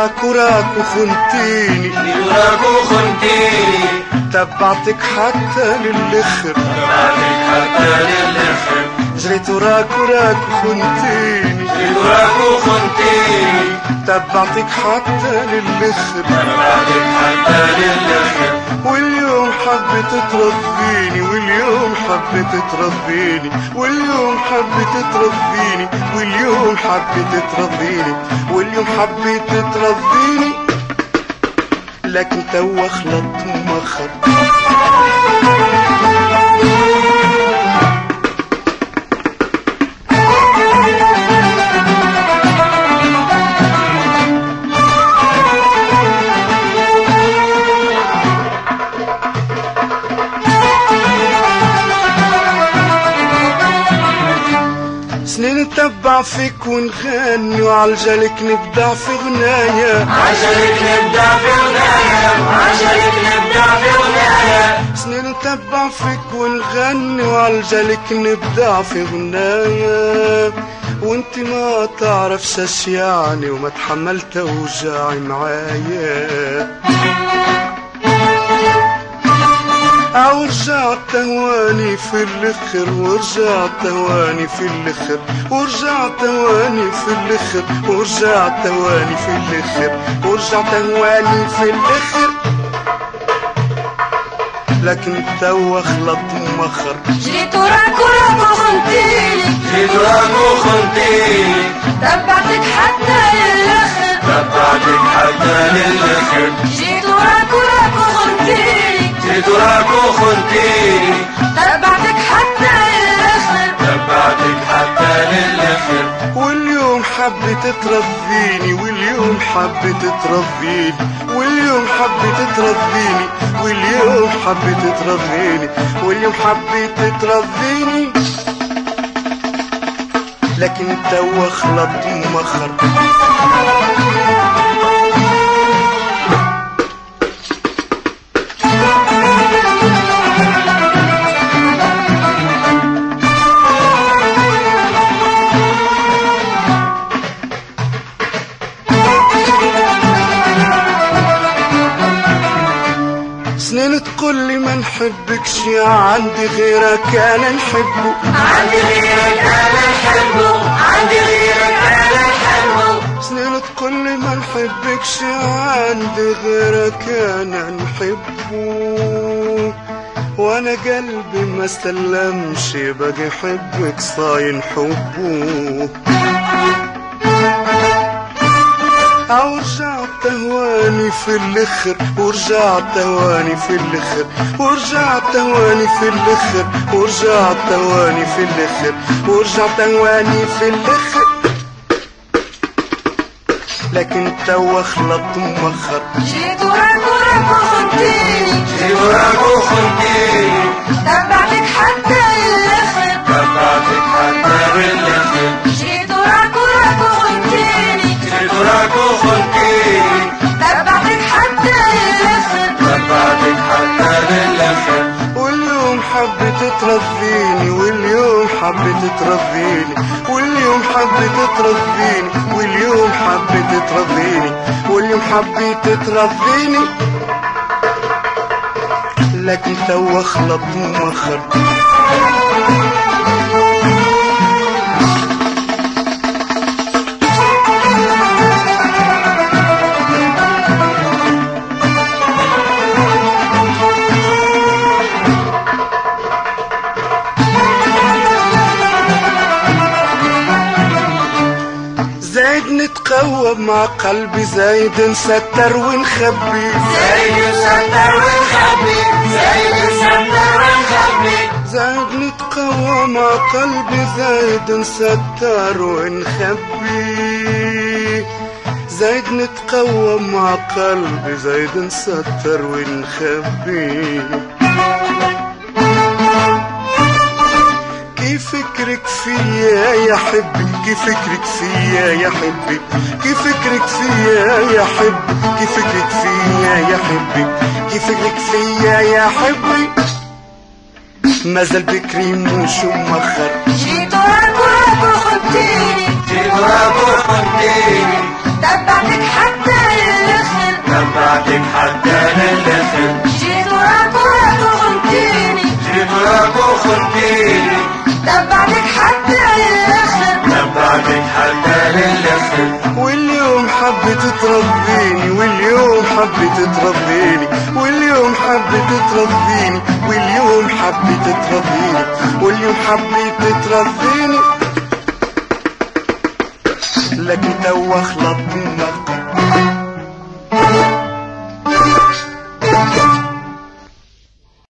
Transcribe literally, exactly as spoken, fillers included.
وراك وراك وخنتيني، جريت وراك وخنتيني، تبعتك حتى للآخر، تبعتك حتى للآخر. جريت وراك وراك وخنتيني، جريت وراك وخنتيني، تبعتك حتى للآخر، تبعتك حتى للآخر. واليوم حبيت تربيني، واليوم حبيت تربيني، واليوم حبيت تربيني، واليوم حبيت تربيني، واليوم حبيت تربيني، لكن توا خلطت ومخر. سنين نتبع فيك ونغني، وعالجلك نبدع في غنايا، عالجلك نبدع في غنايا، عالجلك نبدع في غنايا. سنين نتبع فيك ونغني، وعالجلك نبدع في غنايا، وانت ما تعرفش اش يعني، وما تحملت اوجاعي معايا. ورجعت تواني في الاخر، ورجعت تواني في الاخر، ورجعت تواني في الاخر، ورجعت تواني في الاخر، ورجعت تواني في الاخر، لكن توا خلطت ومخر. جريت وراك وراك وخنتيني، جريت وراك وخنتيني، تبعتك حتى للآخر، تبعتك حتى للآخر. جريت وراك وراك وخنتيني، جريت وراك وخنتيني، تبعتك حتى للآخر، تبعتك حتى للآخر. واليوم حبيت تربيني، واليوم حبيت تربيني، واليوم حبيت تربيني، واليوم حبيت تربيني، واليوم حبيت تربيني، لكن توا خلطت ومخر. سنين تقولي ما نحبكش، عندي غيرك انا نحبه، عندي غيرك أنا نحبه، عندي غيرك أنا نحبه. سنين تقولي ما نحبكش، عندي غيرك انا نحبه، وانا قلبي ما استلمش، باقي حبك صاين حبه. ورجعت تواني في الاخر، ورجعت تواني في الاخر، ورجعت تواني في الاخر، ورجعت تواني في الاخر، ورجعت تواني في الاخر، لكن توا خلطت ومخر. جريت وراك وراك وخنتيني، جريت وراك وخنتيني، تبعتك حتى للآخر، تبعتك حتى للآخر. جريت وراك وراك وخنتيني، جريت وراك وخنتيني، تبعتك حتى للآخر، تبعتك حتى للآخر. واليوم حبيت تربيني، واليوم حبيت تربيني، واليوم حبيت تربيني، واليوم حبيت تربيني، واليوم حبيت تربيني، لكن توا خلطت ومخر. زايد نتقوى مع قلبي، زايد نستر ونخبي، زايد نستر ونخبي، زايد نستر ونخبي. زايد نتقوى مع قلبي، زايد نستر ونخبي، زايد نتقوى مع قلبي، زايد نستر ونخبي. كيف فكرك فيا يا حبي، كيف فكرك فيا يا حبي، كيف فكرك فيا يا حبي، كيف فكرك فيا يا حبي، كيف فكرك فيا يا حبي، مازال بكري مش مؤخر. جيت وراك وراك وخنتيني، جيت وراك وخنتيني، تبعتك حتى حتى للفت. واليوم حبت ترضيني واليوم حبت ترضيني واليوم حبت ترضيني واليوم حبت ترضيني واليوم حبت ترضيني. لكن توا خلطنا